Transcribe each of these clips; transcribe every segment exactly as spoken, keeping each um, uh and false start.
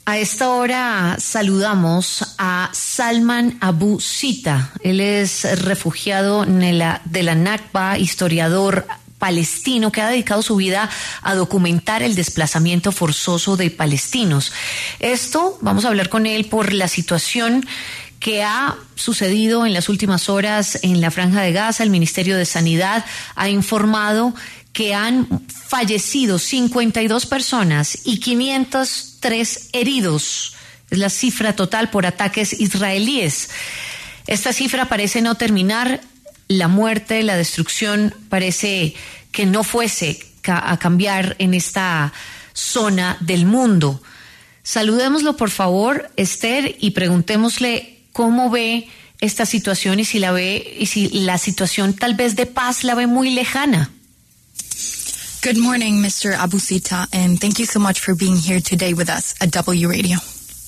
A esta hora saludamos a Salman Abu Sita. Él es refugiado de la, de la Nakba, historiador palestino que ha dedicado su vida a documentar el desplazamiento forzoso de palestinos. Esto, vamos a hablar con él por la situación que ha sucedido en las últimas horas en la Franja de Gaza. El Ministerio de Sanidad ha informado que han fallecido cincuenta y dos personas y quinientos tres heridos. Es la cifra total por ataques israelíes. Esta cifra parece no terminar. La muerte, la destrucción parece que no fuese ca- a cambiar en esta zona del mundo. Saludémoslo, por favor, Esther, y preguntémosle cómo ve esta situación y si la ve, y si la situación tal vez de paz la ve muy lejana. Good morning, Mister Abu Sita, and thank you so much for being here today with us at W Radio.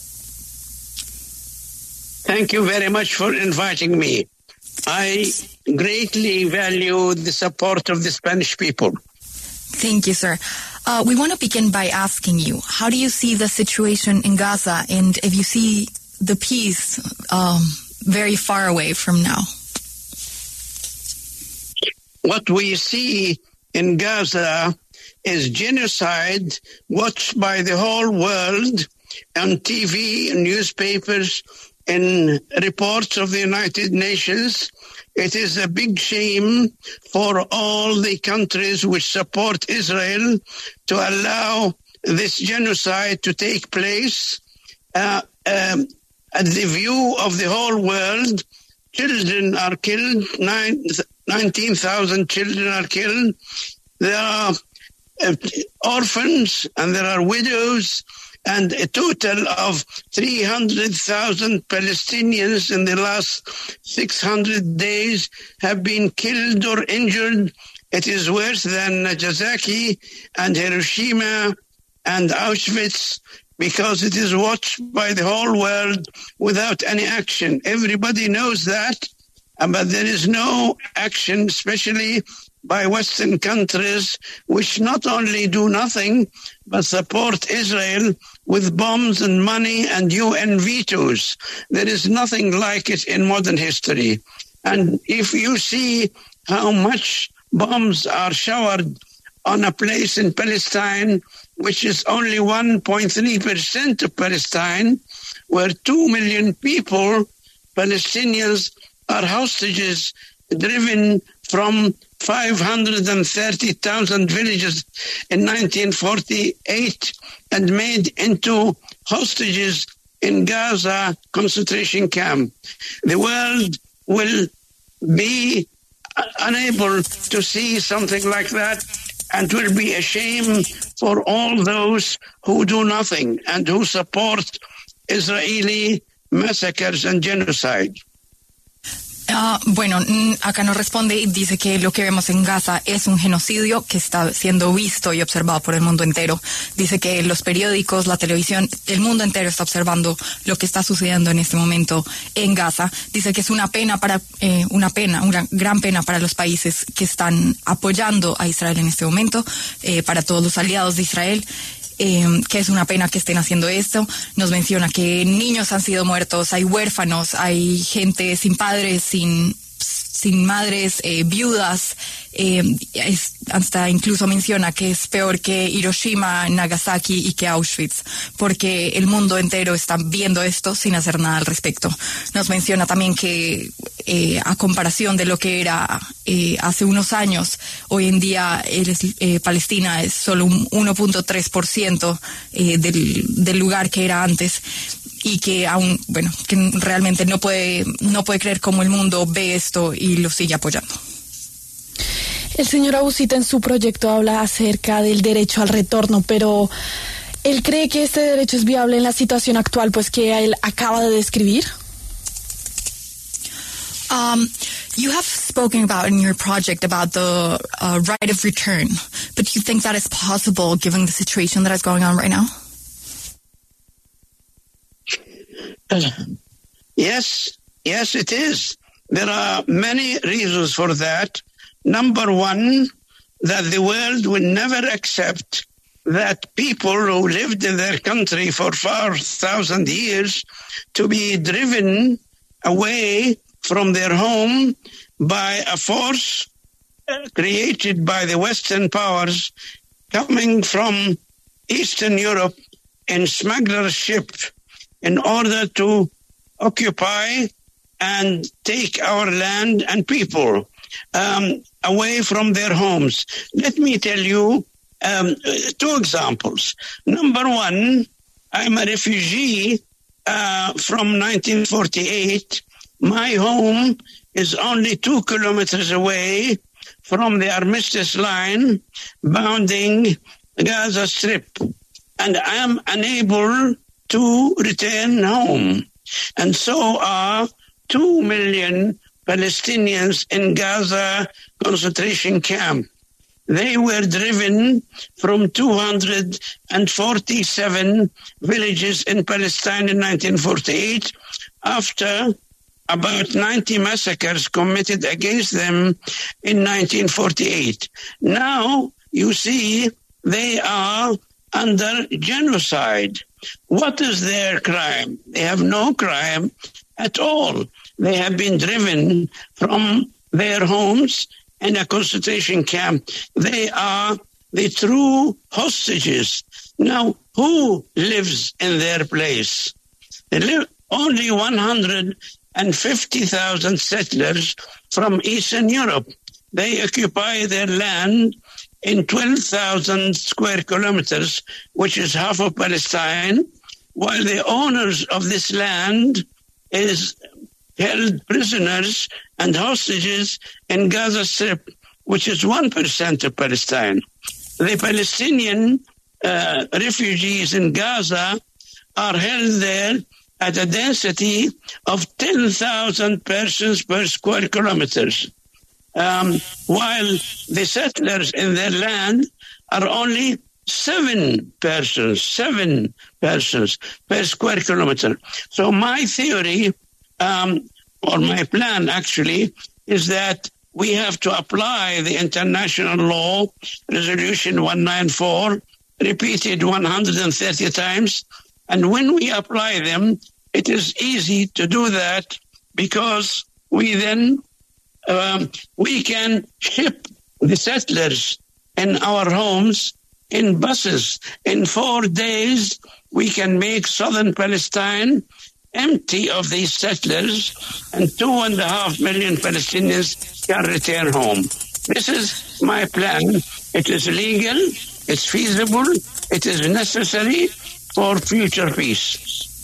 Thank you very much for inviting me. I greatly value the support of the Spanish people. Thank you, sir. Uh, we want to begin by asking you, how do you see the situation in Gaza, and if you see the peace um, very far away from now? What we see in Gaza is genocide watched by the whole world on T V, newspapers, in reports of the United Nations. It is a big shame for all the countries which support Israel to allow this genocide to take place. Uh, um, at the view of the whole world, children are killed, nine, nineteen thousand children are killed. There are uh, orphans and there are widows, and a total of three hundred thousand Palestinians in the last six hundred days have been killed or injured. It is worse than Nagasaki and Hiroshima and Auschwitz, because it is watched by the whole world without any action. Everybody knows that, but there is no action, especially by Western countries, which not only do nothing, but support Israel with bombs and money and U N vetoes. There is nothing like it in modern history. And if you see how much bombs are showered on a place in Palestine, which is only one point three percent of Palestine, where two million people, Palestinians, are hostages driven from five hundred thirty thousand villages in nineteen forty-eight and made into hostages in Gaza concentration camp. The world will be unable to see something like that, and will be a shame for all those who do nothing and who support Israeli massacres and genocide. Uh, bueno, acá nos responde y dice que lo que vemos en Gaza es un genocidio que está siendo visto y observado por el mundo entero. Dice que los periódicos, la televisión, el mundo entero está observando lo que está sucediendo en este momento en Gaza. Dice que es una pena para eh, una pena, una gran pena para los países que están apoyando a Israel en este momento, eh, para todos los aliados de Israel. Eh, que es una pena que estén haciendo esto. Nos menciona que niños han sido muertos, hay huérfanos, hay gente sin padres, sin, sin madres, eh, viudas. Eh, es, hasta incluso menciona que es peor que Hiroshima, Nagasaki y que Auschwitz, porque el mundo entero está viendo esto sin hacer nada al respecto. Nos menciona también que eh, a comparación de lo que era eh, hace unos años, hoy en día el, eh, Palestina es solo un uno punto tres por ciento eh, del, del lugar que era antes, y que aún, bueno, que realmente no puede, no puede creer cómo el mundo ve esto y lo sigue apoyando. El señor Abu Sita en su proyecto habla acerca del derecho al retorno, pero ¿él cree que este derecho es viable en la situación actual, pues que él acaba de describir? Um, you have spoken about in your project about the uh, right of return, but do you think that is possible given the situation that is going on right now? Yes, yes, it is. There are many reasons for that. Number one, that the world will never accept that people who lived in their country for four thousand years to be driven away from their home by a force created by the Western powers coming from Eastern Europe in smuggler ship in order to occupy and take our land and people um, away from their homes. Let me tell you um, two examples. Number one, I'm a refugee uh, from nineteen forty-eight. My home is only two kilometers away from the armistice line bounding Gaza Strip, and I am unable to return home. And so are two million Palestinians in Gaza concentration camp. They were driven from two hundred forty-seven villages in Palestine in nineteen forty-eight after about ninety massacres committed against them in nineteen forty-eight. Now, you see, they are under genocide. What is their crime? They have no crime at all. They have been driven from their homes in a concentration camp. They are the true hostages. Now, who lives in their place? They live only one hundred fifty thousand settlers from Eastern Europe. They occupy their land in twelve thousand square kilometers, which is half of Palestine, while the owners of this land is held prisoners and hostages in Gaza Strip, which is one percent of Palestine. The Palestinian uh, refugees in Gaza are held there at a density of ten thousand persons per square kilometers, um, while the settlers in their land are only seven persons, seven persons per square kilometer. So my theory, um, or my plan actually, is that we have to apply the international law, Resolution one ninety-four, repeated one hundred thirty times. And when we apply them, it is easy to do that because we then, um, we can ship the settlers in our homes in buses. In four days, we can make southern Palestine empty of these settlers, and two and a half million Palestinians can return home. This is my plan. It is legal, it's feasible, it is necessary for future peace.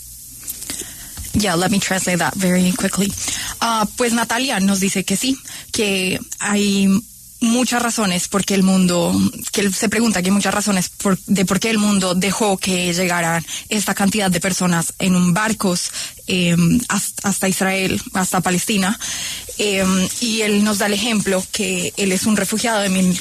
Yeah, let me translate that very quickly. Uh, pues Natalia nos dice que sí, que hay muchas razones porque el mundo, que él se pregunta que hay muchas razones por, de por qué el mundo dejó que llegaran esta cantidad de personas en un barcos eh, hasta, hasta Israel, hasta Palestina. Eh, y él nos da el ejemplo que él es un refugiado de mil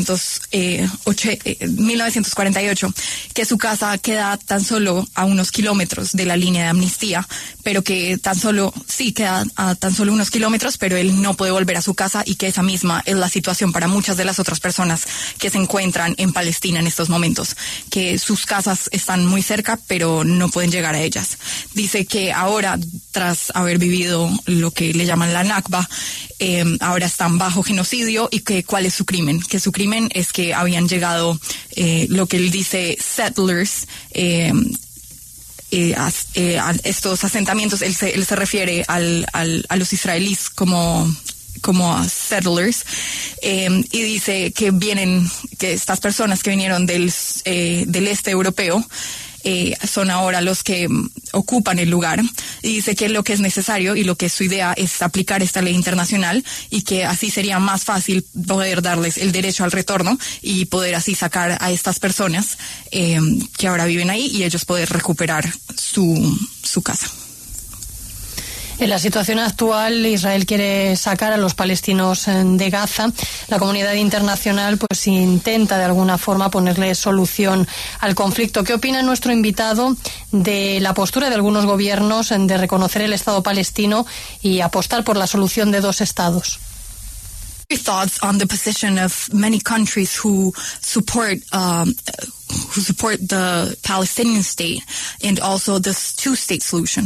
novecientos cuarenta y ocho, que su casa queda tan solo a unos kilómetros de la línea de amnistía, pero que tan solo, sí, queda a tan solo unos kilómetros, pero él no puede volver a su casa y que esa misma es la situación para muchas de las otras personas que se encuentran en Palestina en estos momentos, que sus casas están muy cerca, pero no pueden llegar a ellas. Dice que ahora, tras haber vivido lo que le llaman la Nakba, Eh, ahora están bajo genocidio y que cuál es su crimen, que su crimen es que habían llegado eh, lo que él dice settlers, eh, eh, a, eh, a estos asentamientos. Él se, él se refiere al, al, a los israelíes como como a settlers, eh, y dice que vienen, que estas personas que vinieron del, eh, del este europeo Eh, son ahora los que um, ocupan el lugar, y dice que lo que es necesario y lo que es su idea es aplicar esta ley internacional y que así sería más fácil poder darles el derecho al retorno y poder así sacar a estas personas eh, que ahora viven ahí y ellos poder recuperar su, su casa. En la situación actual, Israel quiere sacar a los palestinos de Gaza. La comunidad internacional pues intenta de alguna forma ponerle solución al conflicto. ¿Qué opina nuestro invitado de la postura de algunos gobiernos de reconocer el Estado palestino y apostar por la solución de dos estados? thoughts on the position of many countries who support um, who support the Palestinian state and also this two-state solution?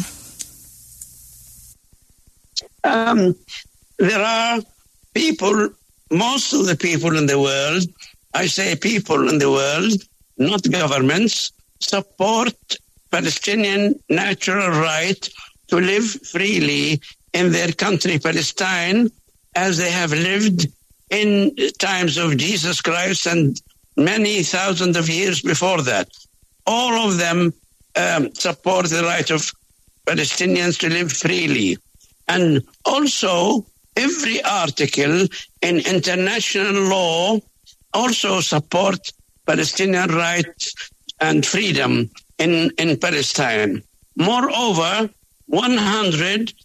Um, there are people, most of the people in the world, I say people in the world, not governments, support Palestinian natural right to live freely in their country, Palestine, as they have lived in times of Jesus Christ and many thousands of years before that. All of them um, support the right of Palestinians to live freely. And also, every article in international law also support Palestinian rights and freedom in, in Palestine. Moreover, one hundred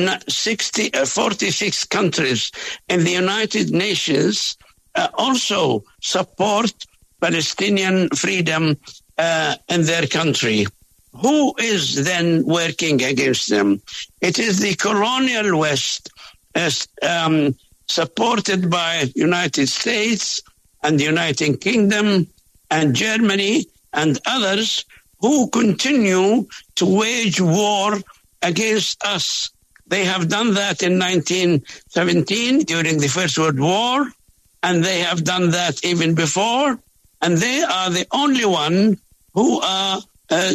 sixty, uh, forty-six countries in the United Nations uh, also support Palestinian freedom uh, in their country. Who is then working against them? It is the colonial West, as, um, supported by United States and the United Kingdom and Germany and others who continue to wage war against us. They have done that in nineteen seventeen during the First World War, and they have done that even before, and they are the only one who are uh,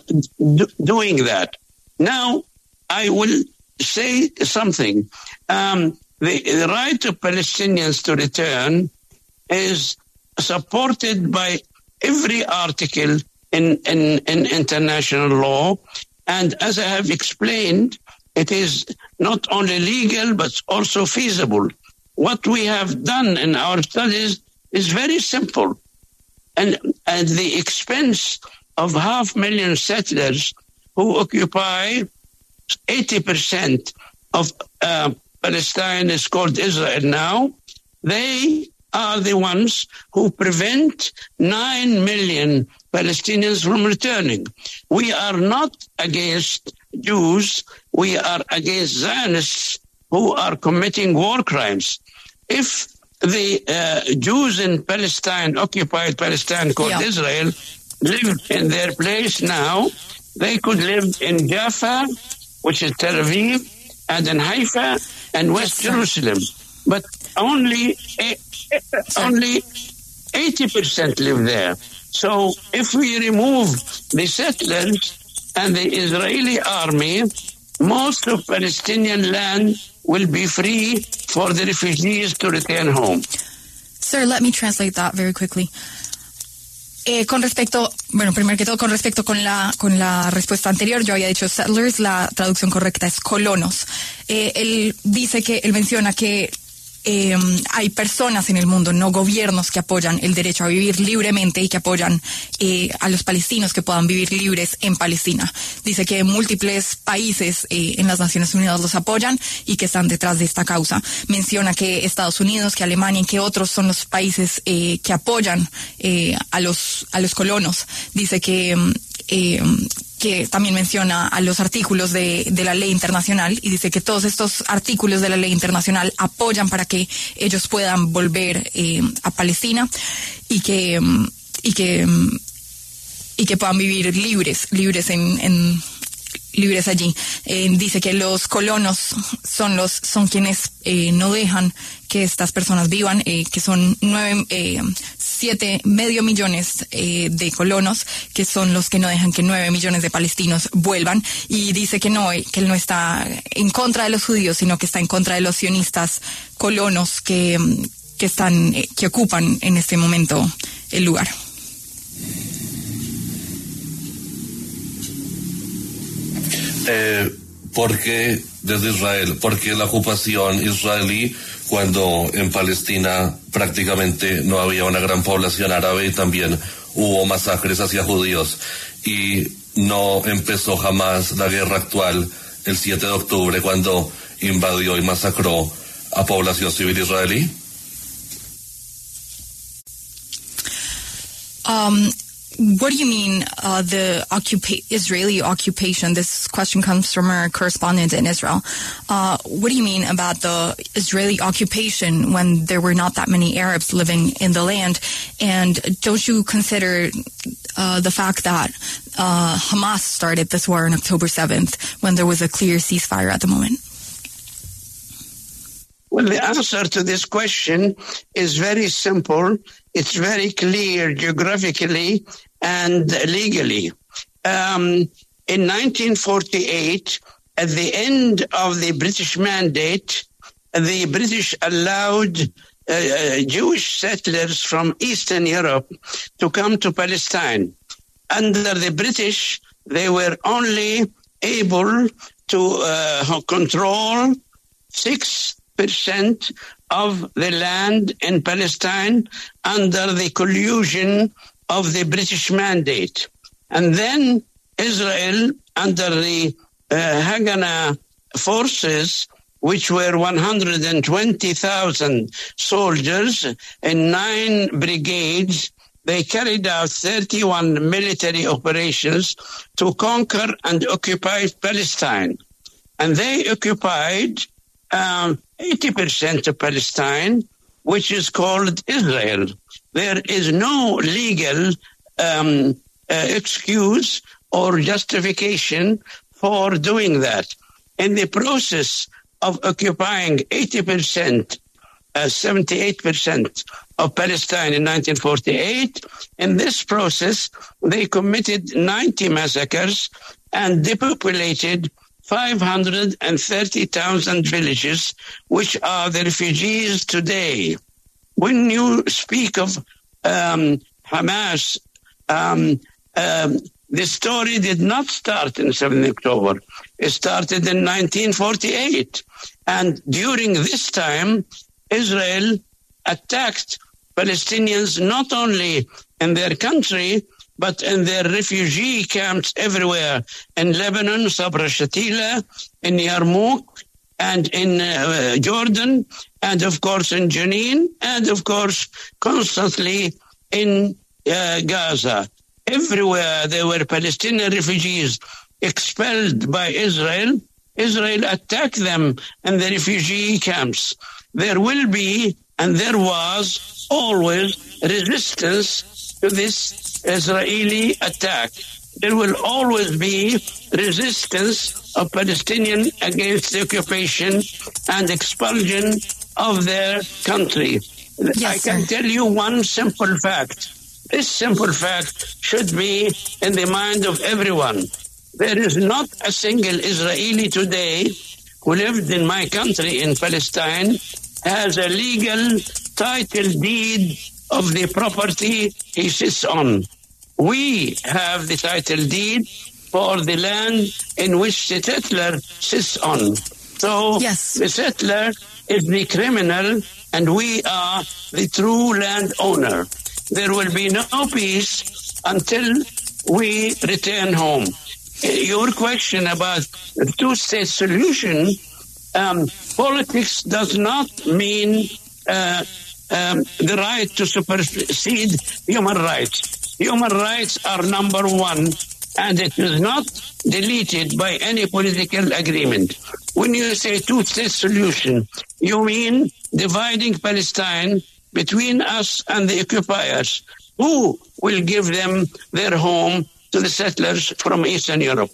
d- doing that. Now, I will say something. Um, the, the right of Palestinians to return is supported by every article in, in, in international law, and as I have explained, it is not only legal, but also feasible. What we have done in our studies is very simple. And at the expense of half million settlers who occupy eighty percent of uh, Palestine is called Israel now, they are the ones who prevent nine million Palestinians from returning. We are not against Jews, we are against Zionists who are committing war crimes. If the uh, Jews in Palestine, occupied Palestine called yeah. Israel, live in their place now, they could live in Jaffa, which is Tel Aviv, and in Haifa and West yes, Jerusalem. But only only eighty percent live there. So if we remove the settlers and the Israeli army, most of Palestinian land will be free for the refugees to return home. Sir, let me translate that very quickly. Eh, con respecto, bueno, primero que todo, con respecto con la con la respuesta anterior, yo había dicho settlers, la traducción correcta es colonos. Eh, él dice que, él menciona que Eh, hay personas en el mundo, no gobiernos, que apoyan el derecho a vivir libremente y que apoyan eh, a los palestinos que puedan vivir libres en Palestina. Dice que múltiples países eh, en las Naciones Unidas los apoyan y que están detrás de esta causa. Menciona que Estados Unidos, que Alemania y que otros son los países eh, que apoyan eh, a los a los colonos. Dice que eh, que también menciona a los artículos de, de la ley internacional y dice que todos estos artículos de la ley internacional apoyan para que ellos puedan volver eh, a Palestina y que y que y que puedan vivir libres, libres en, en libres allí. Eh, dice que los colonos son los son quienes eh, no dejan que estas personas vivan, eh, que son nueve, eh, siete medio millones eh, de colonos, que son los que no dejan que nueve millones de palestinos vuelvan, y dice que no, eh, que él no está en contra de los judíos, sino que está en contra de los sionistas colonos que, que están, eh, que ocupan en este momento el lugar. Eh, ¿Por qué desde Israel? ¿Por qué la ocupación israelí cuando en Palestina prácticamente no había una gran población árabe y también hubo masacres hacia judíos? Y no empezó jamás la guerra actual el siete de octubre cuando invadió y masacró a población civil israelí. Um, what do you mean, uh, the occupa- Israeli occupation? This question comes from our correspondent in Israel. Uh, what do you mean about the Israeli occupation when there were not that many Arabs living in the land? And don't you consider uh, the fact that uh, Hamas started this war on October seventh when there was a clear ceasefire at the moment? Well, the answer to this question is very simple. It's very clear geographically and legally. Um, in nineteen forty-eight, at the end of the British Mandate, the British allowed uh, Jewish settlers from Eastern Europe to come to Palestine. Under the British, they were only able to uh, control six percent of the land in Palestine under the collusion of the British Mandate. And then Israel, under the uh, Haganah forces, which were one hundred twenty thousand soldiers in nine brigades, they carried out thirty-one military operations to conquer and occupy Palestine. And they occupied um, eighty percent of Palestine, which is called Israel. There is no legal um, uh, excuse or justification for doing that. In the process of occupying eighty percent, uh, seventy-eight percent of Palestine in nineteen forty-eight, in this process, they committed ninety massacres and depopulated five hundred thirty thousand villages, which are the refugees today. When you speak of um, Hamas, um, um, the story did not start on the seventh of October. It started in nineteen forty-eight. And during this time, Israel attacked Palestinians not only in their country, but in their refugee camps everywhere, in Lebanon, Sabra Shatila, in Yarmouk, and in uh, Jordan, and of course in Jenin, and of course constantly in uh, Gaza. Everywhere there were Palestinian refugees expelled by Israel. Israel attacked them in the refugee camps. There will be, and there was, always resistance to this Israeli attack. There will always be resistance of Palestinians against the occupation and expulsion of their country. Yes, I can sir. tell you one simple fact. This simple fact should be in the mind of everyone. There is not a single Israeli today who lived in my country in Palestine has a legal title deed of the property he sits on. We have the title deed for the land in which the settler sits on. So yes. The settler is the criminal and we are the true landowner. There will be no peace until we return home. Your question about the two-state solution, um, politics does not mean uh, um, the right to supersede human rights. Human rights are number one, and it is not deleted by any political agreement. When you say two-state solution, you mean dividing Palestine between us and the occupiers. Who will give them their home to the settlers from Eastern Europe?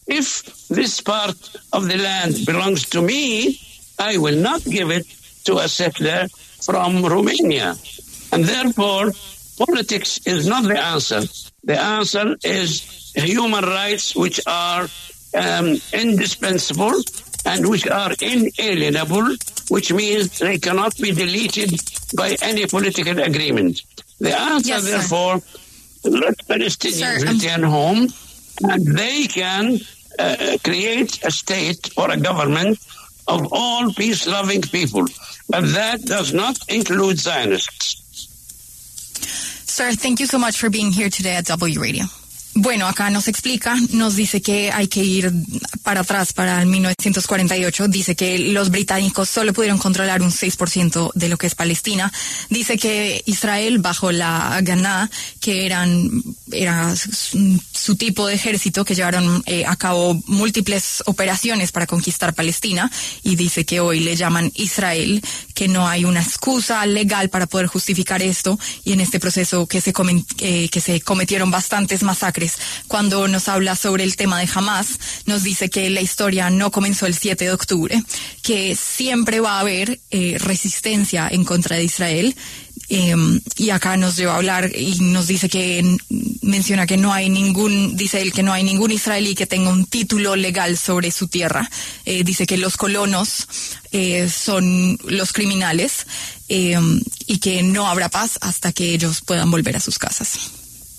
If this part of the land belongs to me, I will not give it to a settler from Romania. And therefore, politics is not the answer. The answer is human rights, which are um, indispensable and which are inalienable, which means they cannot be deleted by any political agreement. The answer, yes, therefore, let Palestinians sir, return home, and they can uh, create a state or a government of all peace-loving people. But that does not include Zionists. Sir, thank you so much for being here today at W Radio. Bueno, acá nos explica, nos dice que hay que ir para atrás, para el mil novecientos cuarenta y ocho. Dice que los británicos solo pudieron controlar un seis por ciento de lo que es Palestina. Dice que Israel, bajo la Haganah, que eran era su, su tipo de ejército, que llevaron eh, a cabo múltiples operaciones para conquistar Palestina, y dice que hoy le llaman Israel, que no hay una excusa legal para poder justificar esto, y en este proceso que se, comen, eh, que se cometieron bastantes masacres. Cuando nos habla sobre el tema de Hamas, nos dice que la historia no comenzó el siete de octubre, que siempre va a haber eh, resistencia en contra de Israel. Eh, y acá nos lleva a hablar y nos dice que menciona que no hay ningún, dice él que no hay ningún israelí que tenga un título legal sobre su tierra. Eh, dice que los colonos eh, son los criminales eh, y que no habrá paz hasta que ellos puedan volver a sus casas.